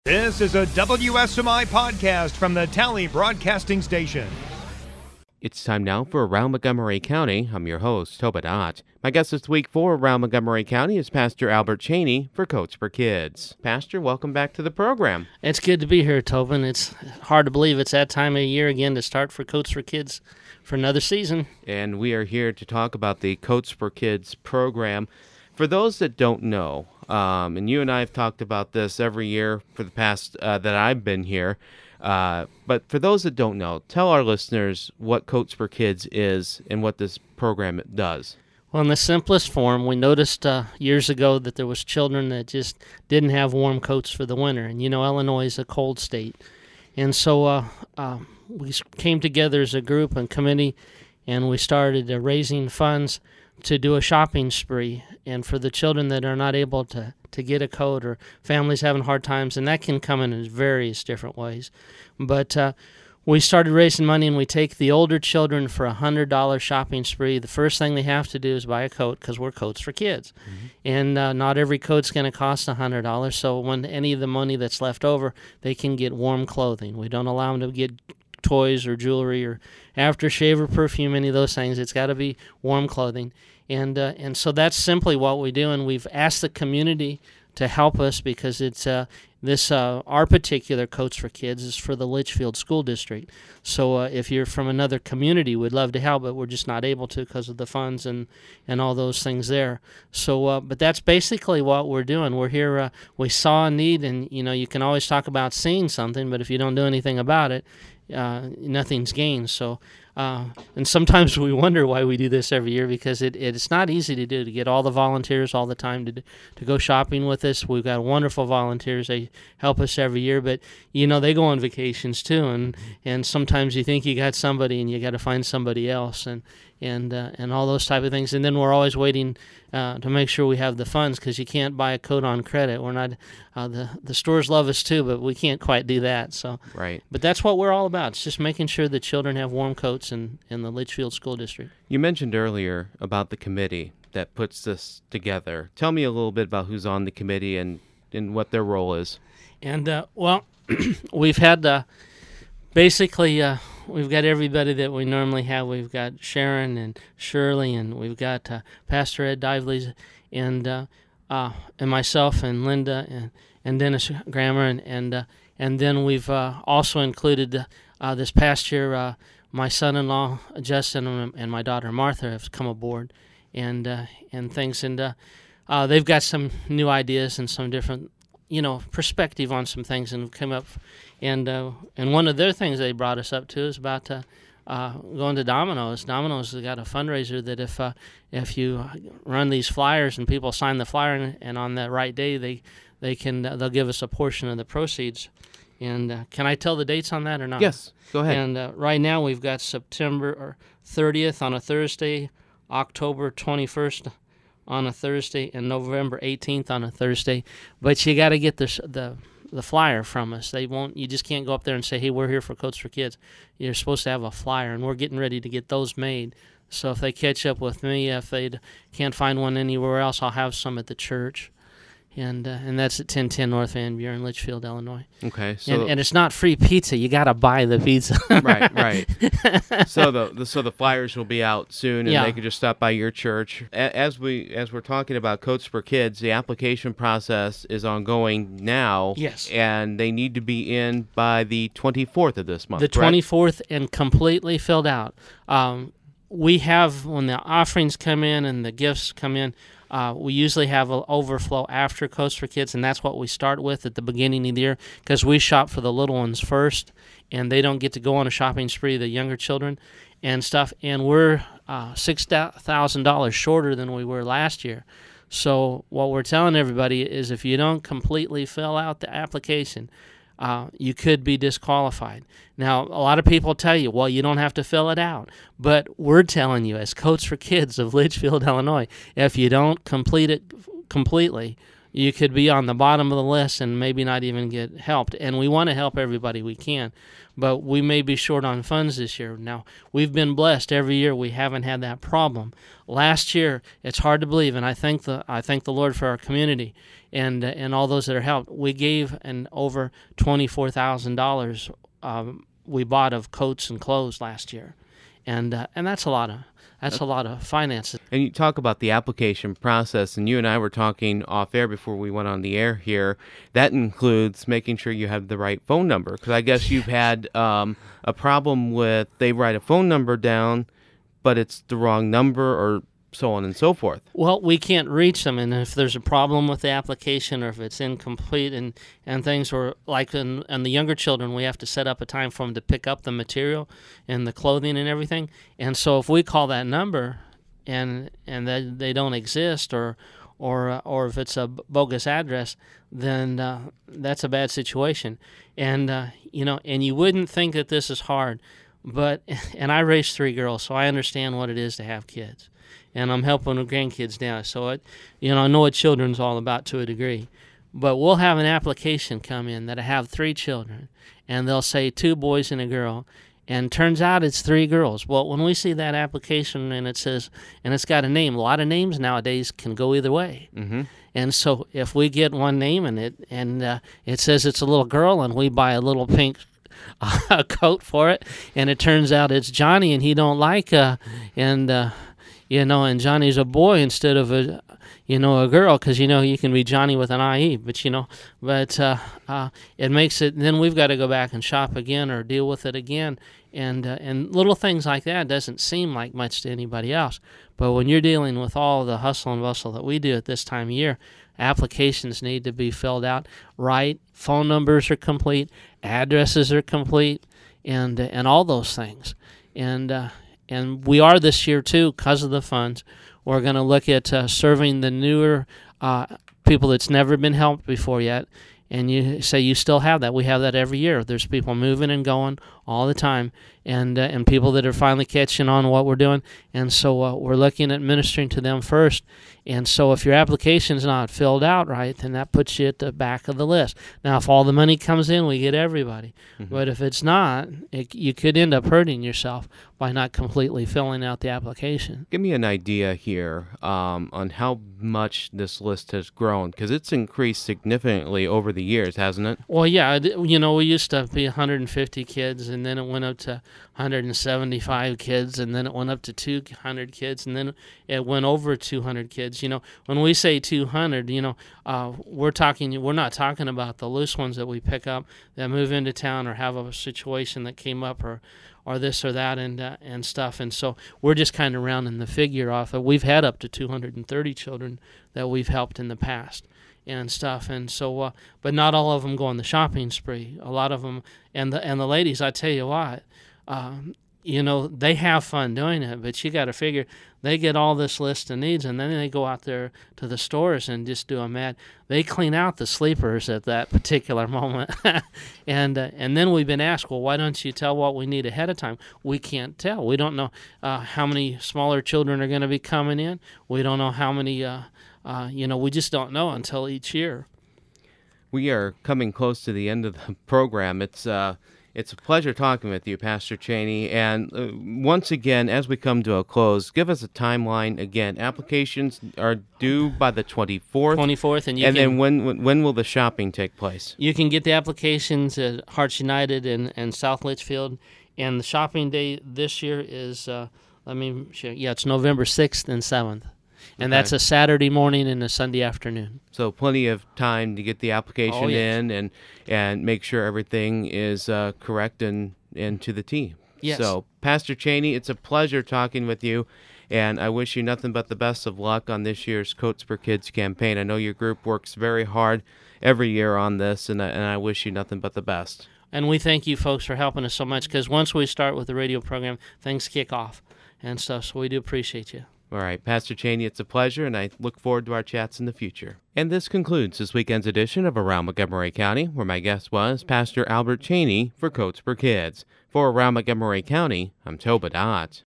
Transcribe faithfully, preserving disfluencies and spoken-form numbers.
This is a W S M I podcast from the Tally Broadcasting Station. It's time now for Around Montgomery County. I'm your host, Tobin Ott. My guest this week for Around Montgomery County is Pastor Albert Cheney for Coats for Kids. Pastor, welcome back to the program. It's good to be here, Tobin. It's hard to believe it's that time of year again to start for Coats for Kids for another season. And we are here to talk about the Coats for Kids program. For those that don't know, um, and you and I have talked about this every year for the past uh, that I've been here, uh, but for those that don't know, tell our listeners what Coats for Kids is and what this program does. Well, in the simplest form, we noticed uh, years ago that there was children that just didn't have warm coats for the winter. And you know, Illinois is a cold state. And so uh, uh, we came together as a group and committee, and we started uh, raising funds to do a shopping spree. And for the children that are not able to, to get a coat, or families having hard times, and that can come in various different ways. But uh, we started raising money, and we take the older children for a one hundred dollars shopping spree. The first thing they have to do is buy a coat, because we're Coats for Kids. Mm-hmm. And uh, not every coat's going to cost one hundred dollars, so when any of the money that's left over, they can get warm clothing. We don't allow them to get toys or jewelry or aftershave or perfume, any of those things. It's got to be warm clothing. And uh, and so that's simply what we do, and we've asked the community to help us, because it's uh, this uh, our particular Coats for Kids is for the Litchfield School District. So uh, if you're from another community, we'd love to help, but we're just not able to because of the funds and, and all those things there. So, uh, but that's basically what we're doing. We're here. Uh, we saw a need, and you know, you can always talk about seeing something, but if you don't do anything about it, uh, nothing's gained. So. Uh, and sometimes we wonder why we do this every year, because it, it's not easy to do, to get all the volunteers all the time to to go shopping with us. We've got wonderful volunteers. They help us every year, but, you know, they go on vacations too, and, and sometimes you think you got somebody and you got to find somebody else, and and uh, and all those type of things. And then we're always waiting uh, to make sure we have the funds, because you can't buy a coat on credit. We're not uh, the the stores love us too, but we can't quite do that. So right. But that's what we're all about. It's just making sure that children have warm coats in, in the Litchfield School District. You mentioned earlier about the committee that puts this together. Tell me a little bit about who's on the committee and, and what their role is. And uh, well, we've had uh, basically. Uh, We've got everybody that we normally have. We've got Sharon and Shirley, and we've got uh, Pastor Ed Dively, and uh, uh, and myself and Linda and, and Dennis Grammer, and and, uh, and then we've uh, also included uh, this past year uh, my son-in-law Justin and my daughter Martha have come aboard, and uh, and things, and uh, uh, they've got some new ideas and some different, you know, perspective on some things, and come up. And uh, and one of their things they brought us up to is about uh, uh, going to Domino's. Domino's has got a fundraiser that if uh, if you run these flyers and people sign the flyer, and, and on that right day they they can uh, they'll give us a portion of the proceeds. And uh, can I tell the dates on that or not? Yes, go ahead. And uh, right now we've got September thirtieth on a Thursday, October twenty-first on a Thursday, and November eighteenth on a Thursday. But you got to get this the the flyer from us. They won't. You just can't go up there and say, "Hey, we're here for Coats for Kids." You're supposed to have a flyer, and we're getting ready to get those made. So if they catch up with me, if they can't find one anywhere else, I'll have some at the church. And uh, and that's at ten ten North Van Buren, Litchfield, Illinois. Okay, so and, and it's not free pizza. You got to buy the pizza. right, right. So the, the so the flyers will be out soon, and yeah. they can just stop by your church. A- As we as we're talking about Coats for Kids, the application process is ongoing now. Yes, and they need to be in by the twenty-fourth of this month. The correct? twenty-fourth, and completely filled out. Um, we have, when the offerings come in and the gifts come in, Uh, we usually have an overflow after Coats for Kids, and that's what we start with at the beginning of the year, because we shop for the little ones first, and they don't get to go on a shopping spree, the younger children and stuff, and we're uh, six thousand dollars shorter than we were last year. So what we're telling everybody is, if you don't completely fill out the application, Uh, you could be disqualified. Now, a lot of people tell you, well, you don't have to fill it out. But we're telling you, as Coats for Kids of Litchfield, Illinois, if you don't complete it completely, you could be on the bottom of the list and maybe not even get helped. And we want to help everybody we can, but we may be short on funds this year. Now, we've been blessed every year. We haven't had that problem. Last year, it's hard to believe, and I thank the I thank the Lord for our community and uh, and all those that are helped. We gave an over twenty-four thousand dollars um, we bought of coats and clothes last year, and uh, and that's a lot of that's a lot of finances. And you talk about the application process, and you and I were talking off air before we went on the air here. That includes making sure you have the right phone number, because I guess you've had um, a problem with they write a phone number down, but it's the wrong number, or so on and so forth. Well, we can't reach them, and if there's a problem with the application or if it's incomplete and, and things, or like in, in the younger children, we have to set up a time for them to pick up the material and the clothing and everything. And so if we call that number and and they, they don't exist, or or uh, or if it's a bogus address, then uh, that's a bad situation. And uh, you know, and you wouldn't think that this is hard, but and I raised three girls, so I understand what it is to have kids. And I'm helping with grandkids now, so it, you know, I know what children's all about to a degree. But we'll have an application come in that I have three children, and they'll say two boys and a girl, and turns out it's three girls. Well, when we see that application and it says, and it's got a name, a lot of names nowadays can go either way. Mm-hmm. And so if we get one name and it and uh, it says it's a little girl, and we buy a little pink uh, coat for it, and it turns out it's Johnny, and he don't like uh, and. Uh, You know, and Johnny's a boy instead of a, you know, a girl, because, you know, you can be Johnny with an I E, but, you know, but uh, uh, it makes it, then we've got to go back and shop again or deal with it again. And uh, and little things like that doesn't seem like much to anybody else. But when you're dealing with all the hustle and bustle that we do at this time of year, applications need to be filled out right, phone numbers are complete, addresses are complete, and, uh, and all those things. And, uh, And we are this year, too, because of the funds. We're going to look at uh, serving the newer uh, people that's never been helped before yet. And you say you still have that. We have that every year. There's people moving and going all the time, and uh, and people that are finally catching on what we're doing. And so uh, we're looking at ministering to them first. And so if your application's not filled out right, then that puts you at the back of the list. Now, if all the money comes in, we get everybody. Mm-hmm. But if it's not, it, you could end up hurting yourself by not completely filling out the application. Give me an idea here um, on how much this list has grown, because it's increased significantly over the years, hasn't it? Well, yeah. You know, we used to be one hundred fifty kids, and then it went up to one hundred seventy-five kids, and then it went up to two hundred kids, and then it went over two hundred kids. You know, when we say two hundred, you know, uh, we're talking, we're not talking about the loose ones that we pick up that move into town or have a situation that came up, or or this or that, and uh, and stuff. And so we're just kind of rounding the figure off. We've had up to two hundred thirty children that we've helped in the past and stuff. And so, uh, but not all of them go on the shopping spree. A lot of them, and the and the ladies, I tell you what, um, you know, they have fun doing it, but you got to figure they get all this list of needs, and then they go out there to the stores and just do a mad. They clean out the sleepers at that particular moment, and uh, and then we've been asked, well, why don't you tell what we need ahead of time? We can't tell. We don't know uh, how many smaller children are going to be coming in. We don't know how many. Uh, uh, you know, we just don't know until each year. We are coming close to the end of the program. It's uh, it's a pleasure talking with you, Pastor Cheney. And uh, once again, as we come to a close, give us a timeline again. Applications are due by the twenty-fourth. twenty-fourth, and you and can, then when, when when will the shopping take place? You can get the applications at Hearts United and, and South Litchfield. And the shopping day this year is, uh, let me share, yeah, it's November sixth and seventh. And Okay. that's a Saturday morning and a Sunday afternoon. So plenty of time to get the application Oh, yes. in and and make sure everything is uh, correct and, and to the T. Yes. So, Pastor Cheney, it's a pleasure talking with you, and I wish you nothing but the best of luck on this year's Coats for Kids campaign. I know your group works very hard every year on this, and I, and I wish you nothing but the best. And we thank you folks for helping us so much, because once we start with the radio program, things kick off and stuff, so we do appreciate you. All right, Pastor Cheney, it's a pleasure, and I look forward to our chats in the future. And this concludes this weekend's edition of Around Montgomery County, where my guest was Pastor Albert Cheney for Coats for Kids. For Around Montgomery County, I'm Toba Dodds.